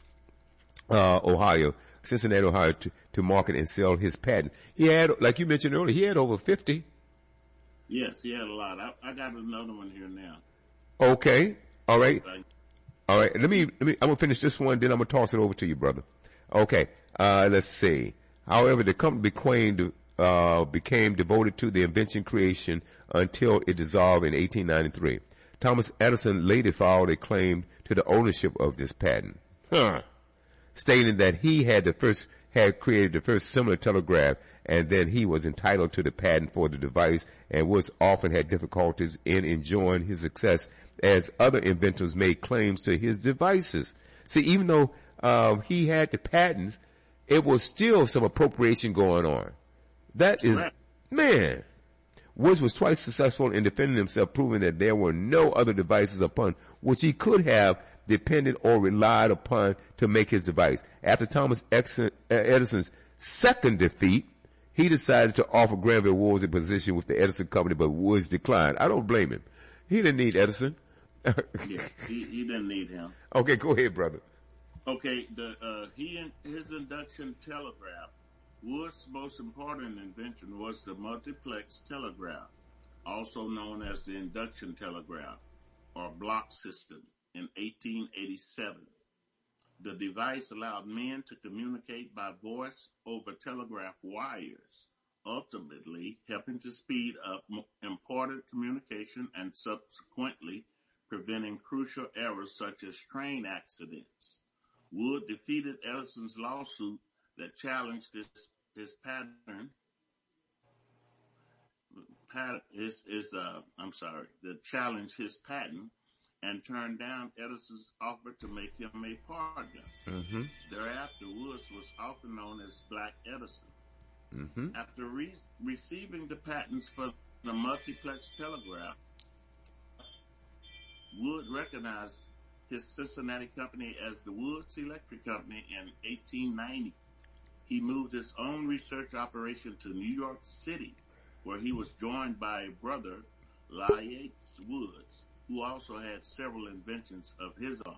Uh, Ohio, Cincinnati, Ohio, to, to market and sell his patent. He had, like you mentioned earlier, he had over fifty. Yes, he had a lot. I, I got another one here now. Okay. All right. All right. Let me, let me, I'm going to finish this one, then I'm going to toss it over to you, brother. Okay. Uh, let's see. However, the company became, uh, became devoted to the invention creation until it dissolved in eighteen ninety-three. Thomas Edison later filed a claim to the ownership of this patent, huh. stating that he had the first, had created the first similar telegraph, and then he was entitled to the patent for the device, and Woods often had difficulties in enjoying his success as other inventors made claims to his devices. See, even though um, he had the patents, it was still some appropriation going on. That is, man. Woods was twice successful in defending himself, proving that there were no other devices upon which he could have depended or relied upon to make his device. After Thomas Edison's second defeat, he decided to offer Granville Woods a position with the Edison Company, but Woods declined. I don't blame him. He didn't need Edison. Yeah, he, he didn't need him. Okay, go ahead, brother. Okay, the uh, he his induction telegraph. Woods' most important invention was the multiplex telegraph, also known as the induction telegraph or block system, in eighteen eighty-seven. The device allowed men to communicate by voice over telegraph wires, ultimately helping to speed up important communication and subsequently preventing crucial errors such as train accidents. Wood defeated Edison's lawsuit that challenged his, his pattern, pattern his, his, uh, I'm sorry, that challenged his patent and turned down Edison's offer to make him a partner. Mm-hmm. Thereafter, Woods was often known as Black Edison. Mm-hmm. After re- receiving the patents for the multiplex telegraph, Wood recognized his Cincinnati company as the Woods Electric Company in eighteen ninety. He moved his own research operation to New York City, where he was joined by a brother, Lyates Woods, who also had several inventions of his own.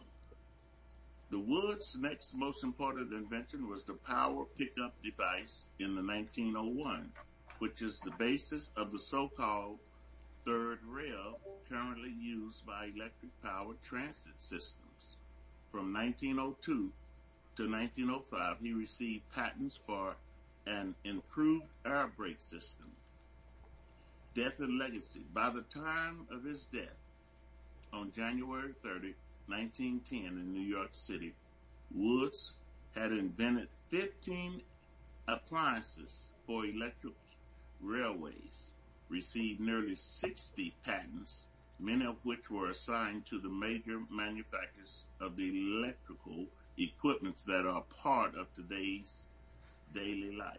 The Woods' next most important invention was the power pickup device in the nineteen oh one, which is the basis of the so-called third rail currently used by electric-powered transit systems. From nineteen oh two to nineteen oh five, he received patents for an improved air brake system. Death and legacy. By the time of his death, on January thirtieth, nineteen ten in New York City, Woods had invented fifteen appliances for electric railways, received nearly sixty patents, many of which were assigned to the major manufacturers of the electrical equipments that are part of today's daily life.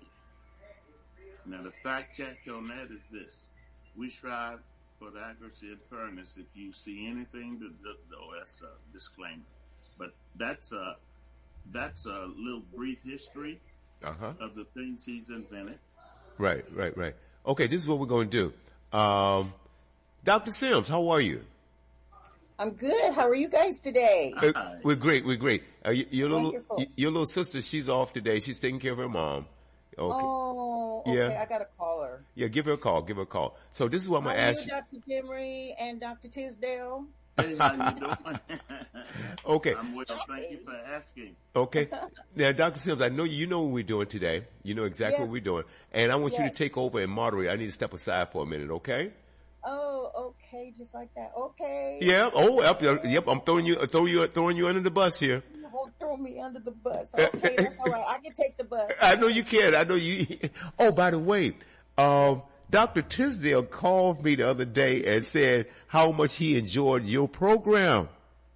Now, the fact check on that is this. We strive for the accuracy and fairness. If you see anything that, oh, that's a disclaimer. But that's a, that's a little brief history uh-huh. of the things he's invented. Right, right, right. Okay, this is what we're going to do. Um, Doctor Sims, how are you? I'm good. How are you guys today? Uh, we're great. We're great. Uh, your little, your little sister, she's off today. She's taking care of her mom. Okay. Oh, okay. Yeah. I got to call her. Yeah, give her a call. Give her a call. So this is what I'm going to ask you. Doctor Demery and Doctor Tisdale. Hey, how you doing? Okay. I'm well. Thank you for asking. Okay. Now, Doctor Sims, I know you know what we're doing today. You know exactly yes. what we're doing. And I want yes. you to take over and moderate. I need to step aside for a minute, okay? Oh, okay, just like that. Okay. Yeah. Oh, yep. yep. I'm throwing you, throwing you, throwing you under the bus here. You won't throw me under the bus. Okay, that's all right. I can take the bus. I know you can. I know you. Oh, by the way, um, Doctor Tisdale called me the other day and said how much he enjoyed your program.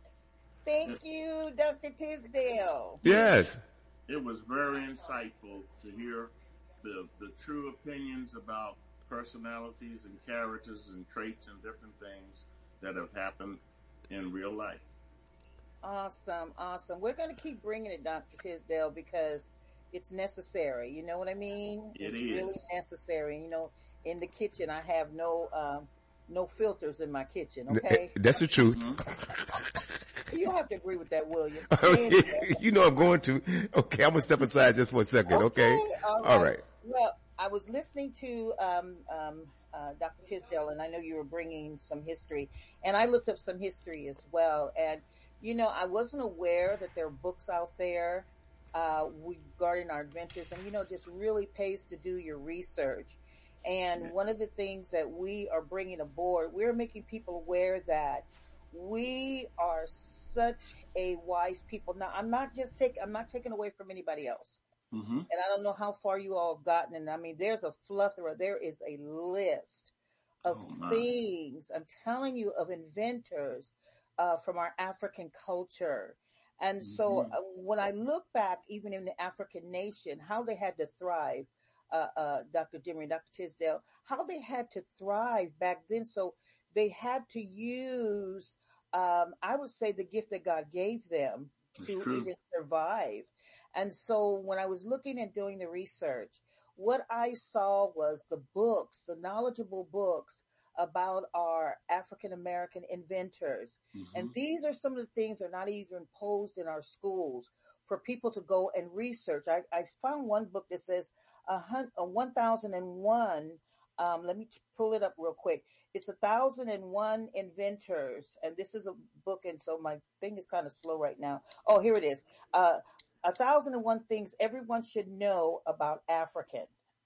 Thank you, Doctor Tisdale. Yes. It was very insightful to hear the the true opinions about personalities and characters and traits and different things that have happened in real life. Awesome, awesome. We're going to keep bringing it, Doctor Tisdale, because it's necessary. You know what I mean? It It's is. really necessary. You know, in the kitchen, I have no um, no filters in my kitchen. Okay, That's the truth. Mm-hmm. you don't have to agree with that, William. You know I'm going to. Okay, I'm gonna step aside just for a second. Okay. Okay, all right. All right. Well, I was listening to um, um, uh, Doctor Tisdale, and I know you were bringing some history, and I looked up some history as well. And you know, I wasn't aware that there are books out there uh, regarding our inventors, and you know, just really pays to do your research. And one of the things that we are bringing aboard, we're making people aware that we are such a wise people. Now, I'm not just taking, I'm not taking away from anybody else. Mm-hmm. And I don't know how far you all have gotten. And I mean, there's a plethora, there is a list of Oh, things, I'm telling you, of inventors uh, from our African culture. And so Mhm. uh, when I look back, even in the African nation, how they had to thrive, uh, uh, Doctor Demery and Doctor Tisdale, how they had to thrive back then. So they had to use, um, I would say, the gift that God gave them That's to true. even survive. And so when I was looking and doing the research, what I saw was the books, the knowledgeable books about our African American inventors. Mm-hmm. And these are some of the things that are not even posed in our schools for people to go and research. I, I found one book that says a, hun- a one thousand one. Um, let me t- pull it up real quick. It's a thousand and one inventors, and this is a book, and so my thing is kind of slow right now. Oh, here it is. Uh, a thousand and one things everyone should know about African.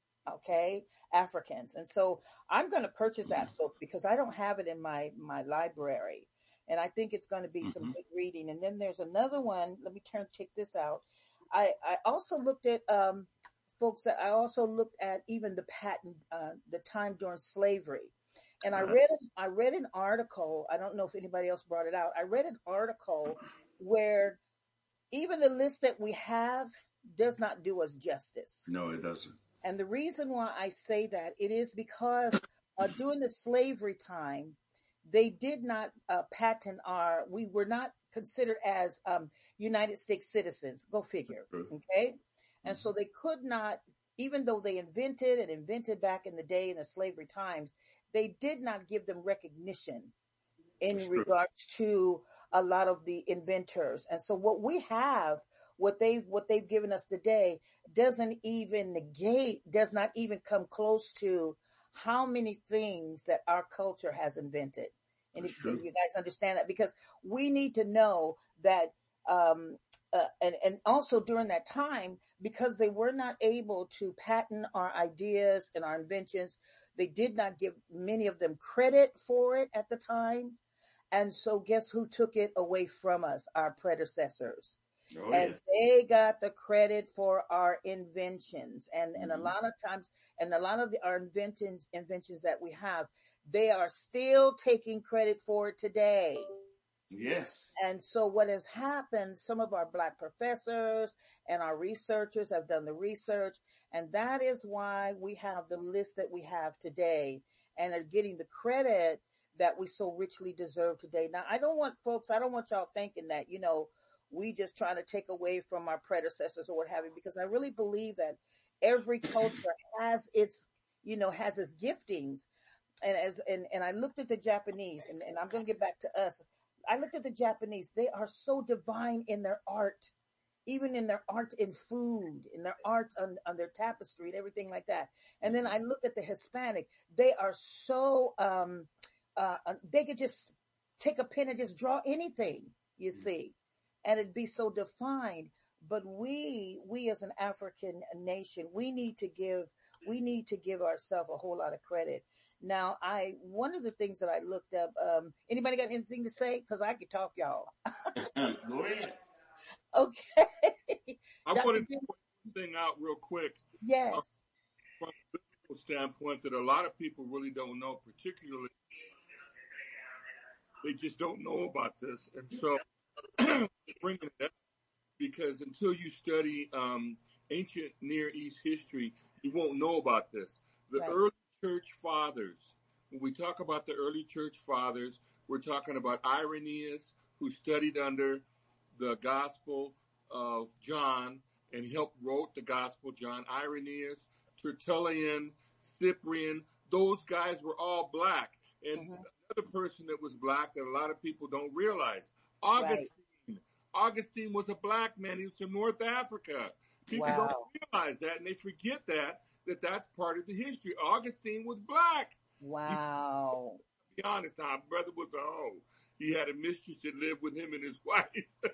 Okay, Africans. And so I'm going to purchase that book because I don't have it in my, my library. And I think it's going to be some Mm-hmm. good reading. And then there's another one. Let me turn, check this out. I, I also looked at, um, folks that I also looked at even the patent, uh, the time during slavery. And I Right. read, I read an article. I don't know if anybody else brought it out. I read an article where even the list that we have does not do us justice. No, it doesn't. And the reason why I say that, it is because uh, during the slavery time, they did not uh, patent our, we were not considered as um, United States citizens. Go figure. True. Okay. And so they could not, even though they invented and invented back in the day in the slavery times, they did not give them recognition in That's true. regards to a lot of the inventors. And so what we have, what they've, what they've given us today doesn't even negate, does not even come close to how many things that our culture has invented. And That's if, true. you guys understand that, because we need to know that, um, uh, and, and also during that time, because they were not able to patent our ideas and our inventions, they did not give many of them credit for it at the time. And so guess who took it away from us? Our predecessors. Oh, And yeah. they got the credit for our inventions. And, and a Mhm. lot of times, and a lot of the, our inventions, inventions that we have, they are still taking credit for it today. Yes. And so what has happened, some of our black professors and our researchers have done the research, and that is why we have the list that we have today and are getting the credit that we so richly deserve today. Now, I don't want folks, I don't want y'all thinking that, you know, we just trying to take away from our predecessors or what have you, because I really believe that every culture has its, you know, has its giftings. And as, and, and I looked at the Japanese, and, and I'm going to get back to us. I looked at the Japanese. They are so divine in their art, even in their art in food, in their art on, on their tapestry and everything like that. And then I look at the Hispanic. They are so, um, uh, they could just take a pen and just draw anything, you see, and it'd be so defined. But we, we as an African nation, we need to give, we need to give ourselves a whole lot of credit. Now, I, one of the things that I looked up, um, anybody got anything to say? Cause I could talk, y'all. Go ahead. Okay. I Doctor wanted to Jim, point one thing out real quick uh, yes. from a biblical standpoint that a lot of people really don't know, particularly they just don't know about this. And so bringing it up because until you study um, ancient Near East history, you won't know about this. The Right. early church fathers, when we talk about the early church fathers, we're talking about Irenaeus, who studied under the Gospel of John and helped wrote the Gospel John. Irenaeus, Tertullian, Cyprian, those guys were all black. And Mm-hmm. another person that was black that a lot of people don't realize, Augustine. Right. Augustine was a black man. He was from North Africa. People Wow. don't realize that, and they forget that, that that's part of the history. Augustine was black. Wow. You, to be honest, now, brother was a hoe. He had a mistress that lived with him and his wife.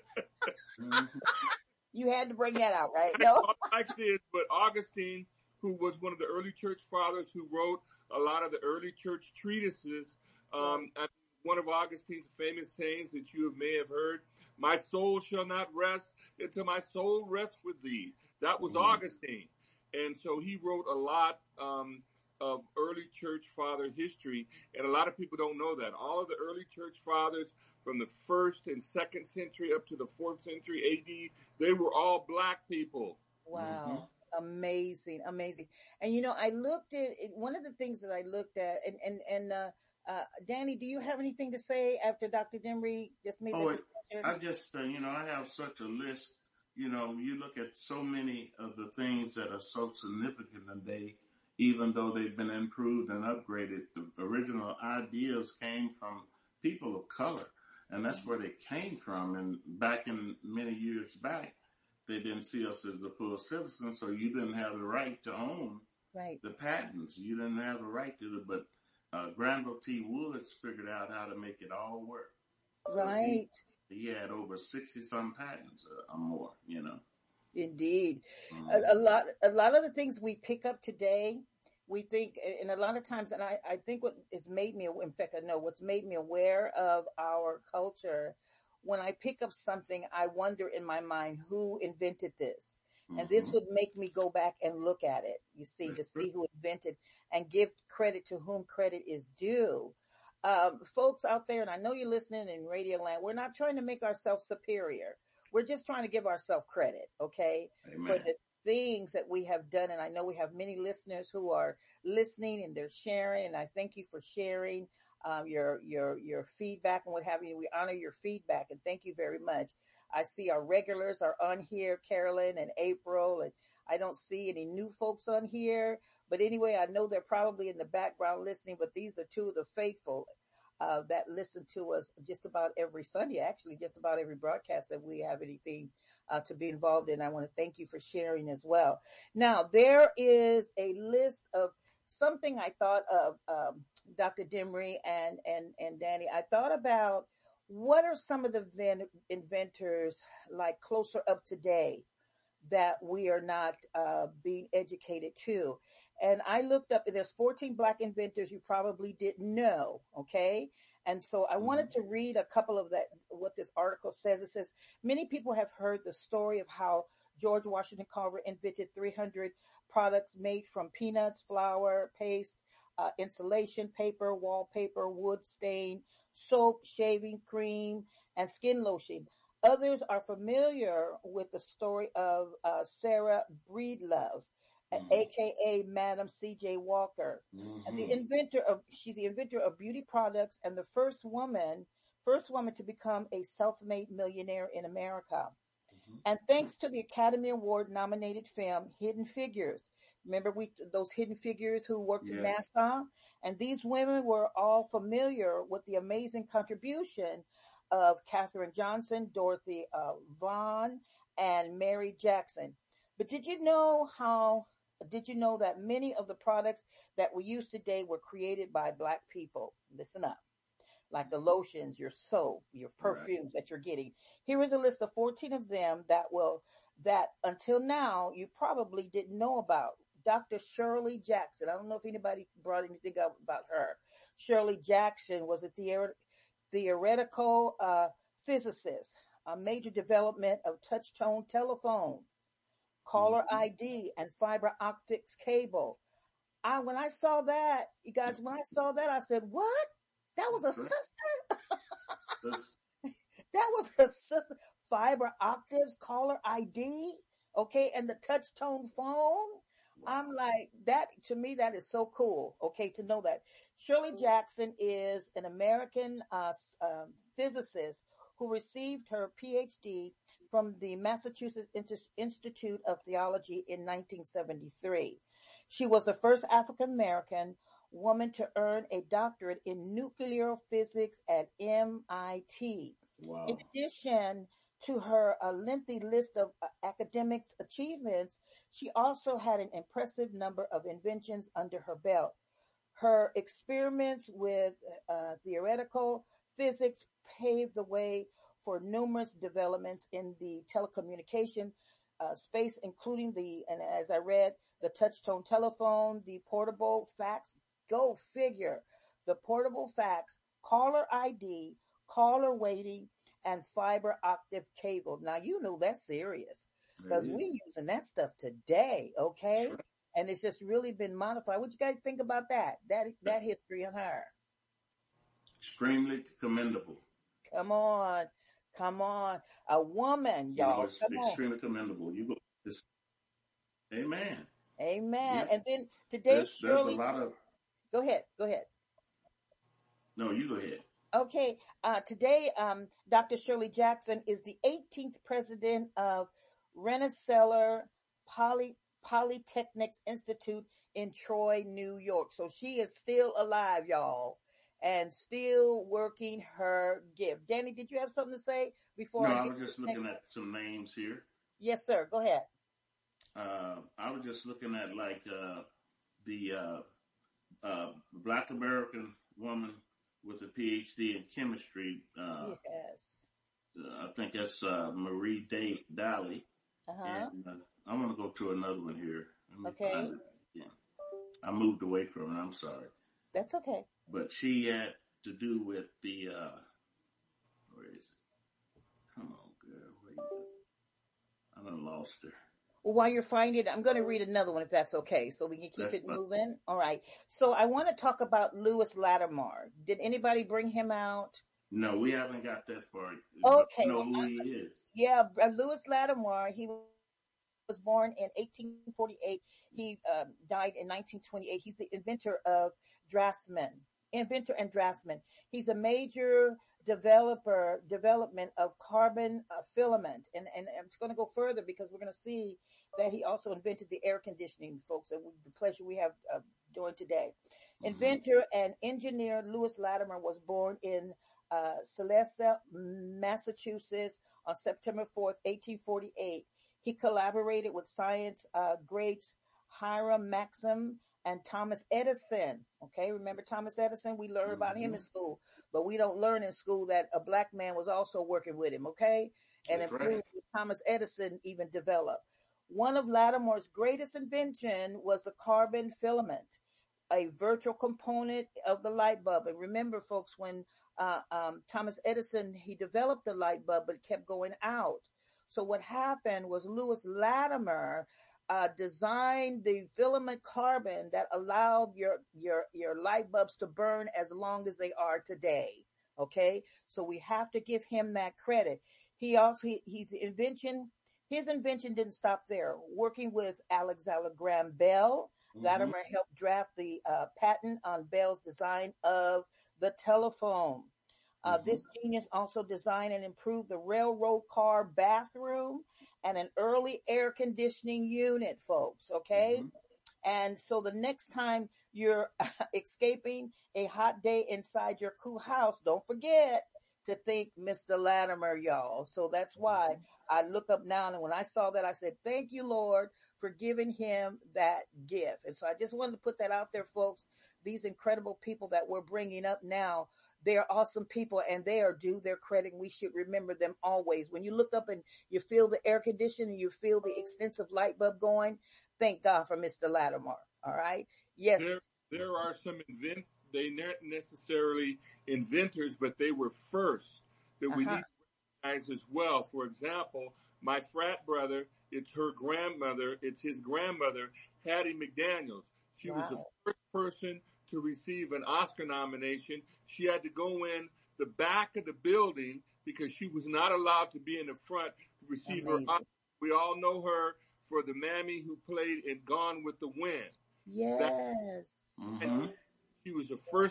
You had to bring that out, right? No. All like it is, but Augustine, who was one of the early church fathers who wrote a lot of the early church treatises, um, right. One of Augustine's famous sayings that you may have heard, my soul shall not rest until my soul rests with thee. That was mm-hmm. Augustine. And so he wrote a lot um, of early church father history, and a lot of people don't know that. All of the early church fathers from the first and second century up to the fourth century A D, they were all black people. Wow. Mm-hmm. Amazing, amazing. And, you know, I looked at it, one of the things that I looked at, and, and, and uh, uh, Danny, do you have anything to say after Doctor Demry just made oh, that discussion? I just, uh, you know, I have such a list. You know, you look at so many of the things that are so significant today, even though they've been improved and upgraded, the original ideas came from people of color. And that's where they came from. And back in many years back, they didn't see us as the full citizens, so you didn't have the right to own right. the patents. You didn't have the right to it, but uh, Granville T. Woods figured out how to make it all work. Right. He, he had over sixty-some patents uh, or more, you know. Indeed. Mm-hmm. A, a lot a lot of the things we pick up today, we think, and a lot of times, and I, I think what has made me, in fact, I know what's made me aware of our culture, when I pick up something, I wonder in my mind, who invented this? Mm-hmm. And this would make me go back and look at it, you see, to see who invented and give credit to whom credit is due. Um, folks out there, and I know you're listening in Radio Land, we're not trying to make ourselves superior. We're just trying to give ourselves credit, okay, Amen. for the things that we have done. And I know we have many listeners who are listening and they're sharing, and I thank you for sharing um, your your your feedback and what have you. We honor your feedback, and thank you very much. I see our regulars are on here, Carolyn and April, and I don't see any new folks on here. But anyway, I know they're probably in the background listening, but these are two of the faithful uh, that listen to us just about every Sunday, actually just about every broadcast that we have anything uh, to be involved in. I want to thank you for sharing as well. Now, there is a list of something I thought of, um, Doctor Demry and, and, and Danny. I thought about what are some of the ven- inventors like closer up today that we are not uh, being educated to. And I looked up, there's fourteen black inventors you probably didn't know, okay? And so I wanted to read a couple of that, what this article says. It says, many people have heard the story of how George Washington Carver invented three hundred products made from peanuts, flour, paste, uh, insulation, paper, wallpaper, wood stain, soap, shaving cream, and skin lotion. Others are familiar with the story of uh, Sarah Breedlove, mm-hmm. aka Madam C J Walker, mm-hmm. and the inventor of she's the inventor of beauty products and the first woman, first woman to become a self-made millionaire in America. Mm-hmm. And thanks to the Academy Award nominated film Hidden Figures. Remember we those Hidden Figures who worked yes. in NASA? And these women were all familiar with the amazing contribution of Katherine Johnson, Dorothy uh, Vaughan, and Mary Jackson. But did you know how, did you know that many of the products that we use today were created by black people? Listen up. Like the lotions, your soap, your perfumes right. that you're getting. Here is a list of fourteen of them that will, that until now you probably didn't know about. Doctor Shirley Jackson. I don't know if anybody brought anything up about her. Shirley Jackson was a theater, theoretical uh, physicist, a major development of touch-tone telephone, caller mm-hmm. I D, and fiber optics cable. I when I saw that, you guys, when I saw that, I said, "What? That was a sister? That was a sister? Fiber optics, caller I D, okay, and the touch-tone phone." Wow. I'm like, that, to me, that is so cool, okay, to know that. Shirley Jackson is an American uh, um, physicist who received her P H D from the Massachusetts Institute of Theology in nineteen seventy-three. She was the first African American woman to earn a doctorate in nuclear physics at M I T. Wow. In addition to her uh, lengthy list of uh, academic achievements, she also had an impressive number of inventions under her belt. Her experiments with uh, theoretical physics paved the way for numerous developments in the telecommunication uh, space, including the, and as I read, the touch-tone telephone, the portable fax, go figure, the portable fax, caller I D, caller waiting, and fiber optic cable. Now, you know that's serious because Mhm. we're using that stuff today, okay? Sure. And it's just really been modified. What you guys think about that? That that history on her? Extremely commendable. Come on, come on, a woman, You know, y'all. it's Come on, extremely commendable. You go, it's, amen. amen. Yeah. And then today, There's, there's a Shirley, lot of, go ahead, go ahead. no, you go ahead. Okay, uh, today, um, Doctor Shirley Jackson is the eighteenth president of Rensselaer Poly, Polytechnics Institute in Troy, New York. So she is still alive, y'all, and still working her gift. Danny, did you have something to say before No, I I get was to just the looking next? at some names here. Yes, sir. Go ahead. Uh, I was just looking at like uh, the uh, uh, Black American woman with a P H D in chemistry. Uh, Yes. I think that's uh, Marie Day Daly. Uh-huh. And uh, I'm going to go to another one here. Let me Okay. find it again. I moved away from it. I'm sorry. That's okay. But she had to do with the, uh, where is it? Come on, girl. Where you at? I done lost her. Well, while you're finding it, I'm going to read another one if that's okay, so we can keep That's it fine. moving. All right. So I want to talk about Lewis Latimer. Did anybody bring him out? No, we haven't got that far. Okay. You know Well, who I- he is. yeah, uh, Lewis Latimer. He was born in eighteen forty-eight. He um, died in nineteen twenty-eight. He's the inventor of draftsman, inventor and draftsman. He's a major developer, development of carbon uh, filament. And, and I'm just going to go further because we're going to see that he also invented the air conditioning, folks, and the pleasure we have uh, doing today. Mhm. Inventor and engineer Lewis Latimer was born in uh, Salesa, Massachusetts on September fourth, eighteen forty-eight. He collaborated with science uh, greats Hiram Maxim and Thomas Edison. Okay, remember Thomas Edison? We learn about him in Mhm. school, but we don't learn in school that a black man was also working with him. Okay, and That's improved right. what Thomas Edison even developed. One of Latimer's greatest invention was the carbon filament, a virtual component of the light bulb. And remember, folks, when uh, um, Thomas Edison, he developed the light bulb, but it kept going out. So what happened was Lewis Latimer uh, designed the filament carbon that allowed your your your light bulbs to burn as long as they are today. Okay, so we have to give him that credit. He also he, he's invention. His invention didn't stop there. Working with Alexander Graham Bell, Mhm. Latimer helped draft the uh, patent on Bell's design of the telephone. Uh, Mhm. This genius also designed and improved the railroad car bathroom and an early air conditioning unit, folks. Okay. Mhm. And so the next time you're escaping a hot day inside your cool house, don't forget to think Mister Latimer, y'all. So that's why I look up now. And when I saw that, I said, thank you, Lord, for giving him that gift. And so I just wanted to put that out there, folks. These incredible people that we're bringing up now, they're awesome people and they are due their credit. We should remember them always. When you look up and you feel the air conditioning, you feel the extensive light bulb going, thank God for Mister Latimer. All right. Yes. There, there are some invent. They not necessarily inventors, but they were first that we Uh-huh. need to recognize as well. For example, my frat brother, it's her grandmother, it's his grandmother, Hattie McDaniels. She was the Wow. first person to receive an Oscar nomination. She had to go in the back of the building because she was not allowed to be in the front to receive Amazing. her Oscar. We all know her for the mammy who played in Gone with the Wind. Yes. Mhm. She was the first person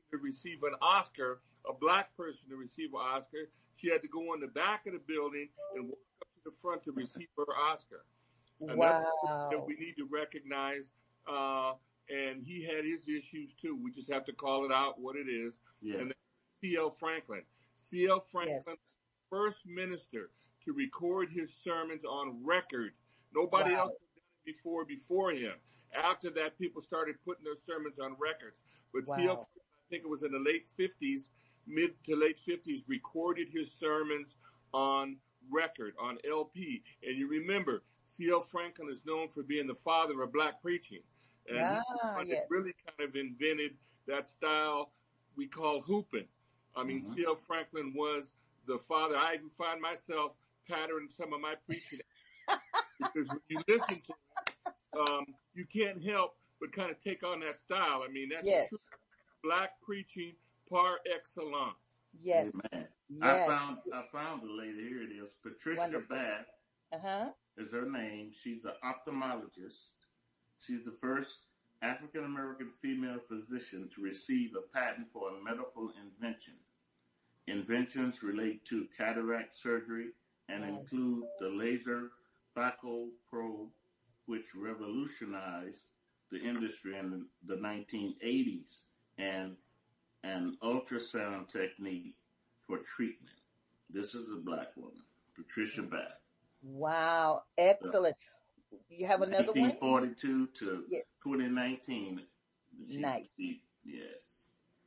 to receive an Oscar, a black person to receive an Oscar, she had to go on the back of the building and walk up to the front to receive her Oscar. And Wow. that's that we need to recognize. Uh, and he had his issues too. We just have to call it out what it is. Yeah. And C L Franklin. C L Franklin, Yes. first minister to record his sermons on record. Nobody Wow. else had done it before before him. After that, people started putting their sermons on records. But Wow. C L Franklin, I think it was in the late fifties, mid to late fifties, recorded his sermons on record, on L P. And you remember, C L Franklin is known for being the father of black preaching. And Ah, he's the one that yes. really kind of invented that style we call hooping. I mean, Mhm. C L Franklin was the father. I even find myself patterning some of my preaching because when you listen to it, um, you can't help but kind of take on that style. I mean, that's Yes. true black preaching par excellence. Yes. Amen. I Yes. found I found the lady. Here it is. Patricia Wonderful. Bath Uh-huh. is her name. She's an ophthalmologist. She's the first African American female physician to receive a patent for a medical invention. Inventions relate to cataract surgery and Wow. include the laser phaco probe, which revolutionized the industry in the nineteen eighties, and an ultrasound technique for treatment. This is a black woman, Patricia Bath. Wow. Excellent. You have another one? nineteen forty-two to Yes. twenty nineteen. She- Nice. she- yes.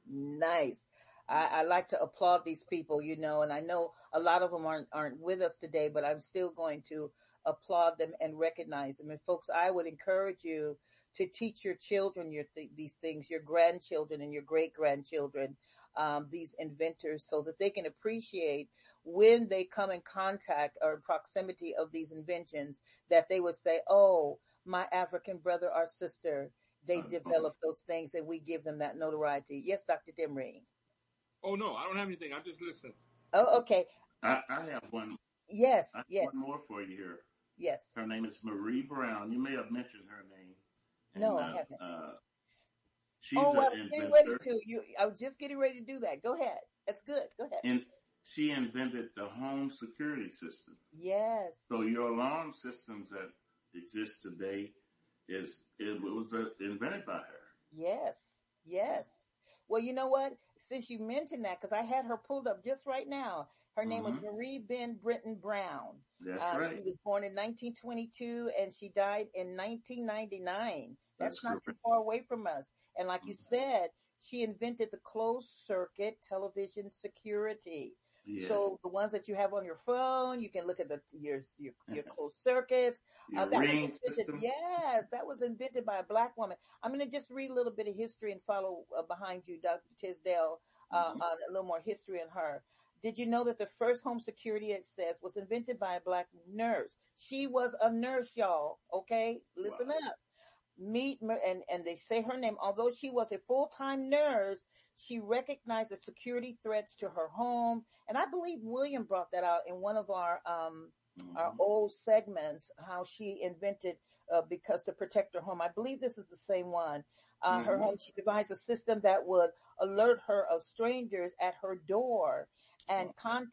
Nice. I, I like to applaud these people, you know, and I know a lot of them aren't aren't with us today, but I'm still going to applaud them and recognize them. And folks, I would encourage you to teach your children your th- these things, your grandchildren and your great grandchildren, um, these inventors, so that they can appreciate when they come in contact or proximity of these inventions, that they would say, "Oh, my African brother or sister, they Uh, developed those things," and we give them that notoriety. Yes, Doctor Demry. Oh, no, I don't have anything. I'm just listening. Oh, okay. I, I have one. Yes, I have yes, one more for you here. yes. Her name is Marie Brown. You may have mentioned her name. No, And, I uh, haven't. Uh, she's Oh, I an was getting ready inventor. to. You, I was just getting ready to do that. Go ahead. That's good. Go ahead. And she invented the home security system. Yes. So your alarm systems that exist today is it was uh, invented by her. Yes. Yes. Well, you know what? Since you mentioned that, because I had her pulled up just right now. Her name was Mhm. Marie Ben Britton Brown. That's Uh, right. She was born in nineteen twenty-two and she died in nineteen ninety-nine. That's, That's not too correct. far away from us. And like you Mhm. said, she invented the closed circuit television security. Yeah. So the ones that you have on your phone, you can look at the your your, your closed circuits. Your Uh, that was ring invented, system. yes, that was invented by a black woman. I'm going to just read a little bit of history and follow uh, behind you, Doctor Tisdale, uh, Mhm. on a little more history on her. Did you know that the first home security, it says, was invented by a black nurse? She was a nurse, y'all. Okay, listen Wow. up. Meet and and they say her name. Although she was a full-time nurse, she recognized the security threats to her home, and I believe William brought that out in one of our um our Mhm. old segments. How she invented uh, because to protect her home. I believe this is the same one. Uh, her Mhm. home. She devised a system that would alert her of strangers at her door and Wow. contact